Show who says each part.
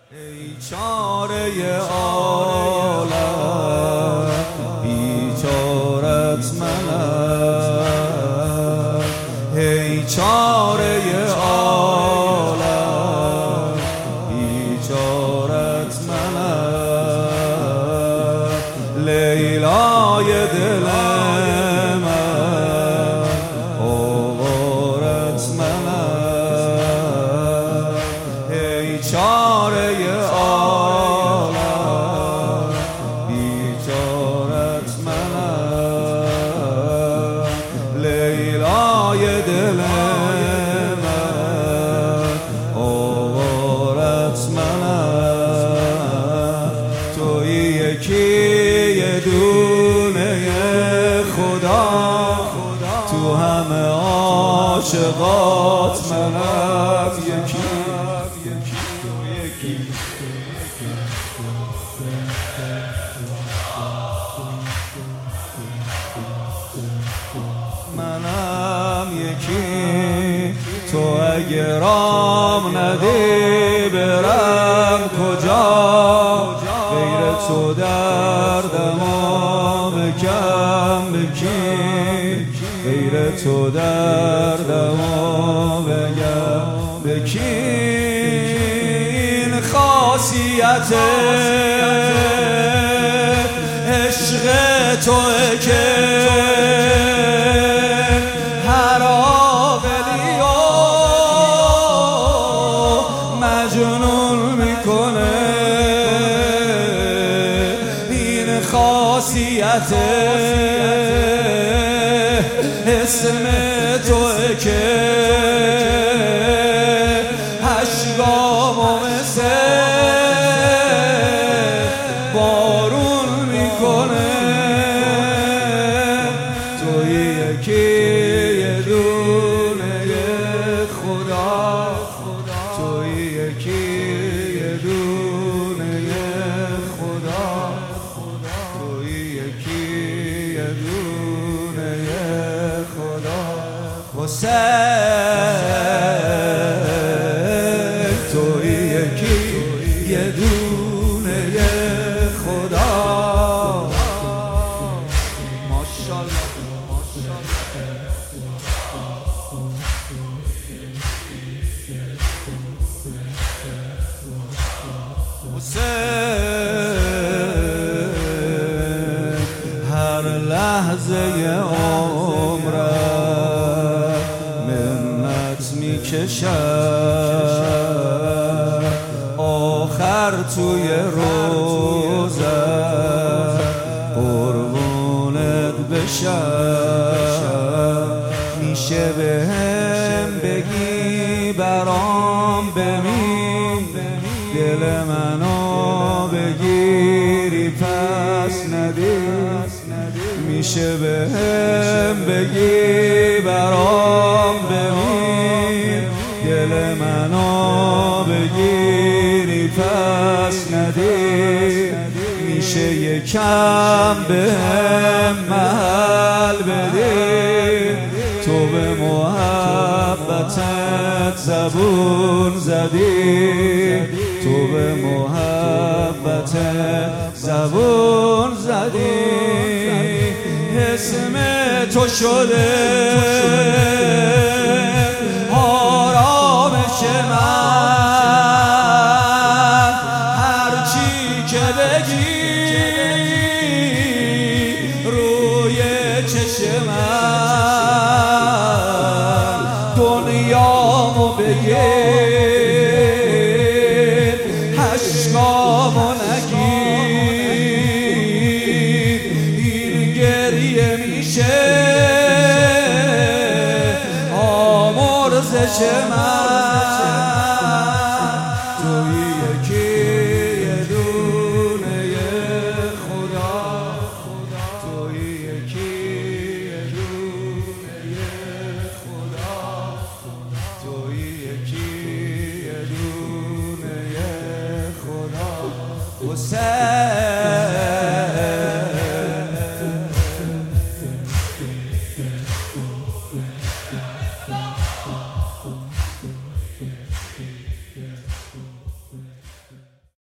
Speaker 1: ای چاره عالم بیچارت منم، ای چاره عالم بیچارت منم، لیلای دل من آوارت منم، ای چاره عالم بیچارت منم، لیلای دل من آوارت منم، توی یکی یه دونه خدا، تو همه عاشقات منم یکی، منم یکی. تو اگه رام ندی برم کجا، غیر تو دردمو بکم بکی، غیر تو دردمو بگم بکی. این خاصیت عشق توئه که هر عاقلیو مجنون میکنه، این خاصیت اسم توئه که اشکامو مثل بارون میکنه، توی یکی یه دونه خدا، توی یکی یه دونه خدا، توی یکی یه دونه خدا. حسین توی یکی یه دونه خدا، ماشاءالله حسین هر لحظه عمرم منت میکشم، آخر توی روزم قربونت بشم، میشه بهم بگی برام بمین، دل منو بگیری پس ندی، میشه بهم بگی برام بمین، دل منو بگیری پس ندی، میشه یکم بهم محل بدی، تو به محبتت زبون زدی، تو به محبتت زبون زدی، اسم تو شده آرامش من، هرچی که بگی روی چشم من، دنیامو بگیر اشکامو نگیر، این گریه میشه آمرزش من، توی یکی یه دونه خدا، توی یکی یه دونه خدا، توی یکی یه دونه خدا. حسین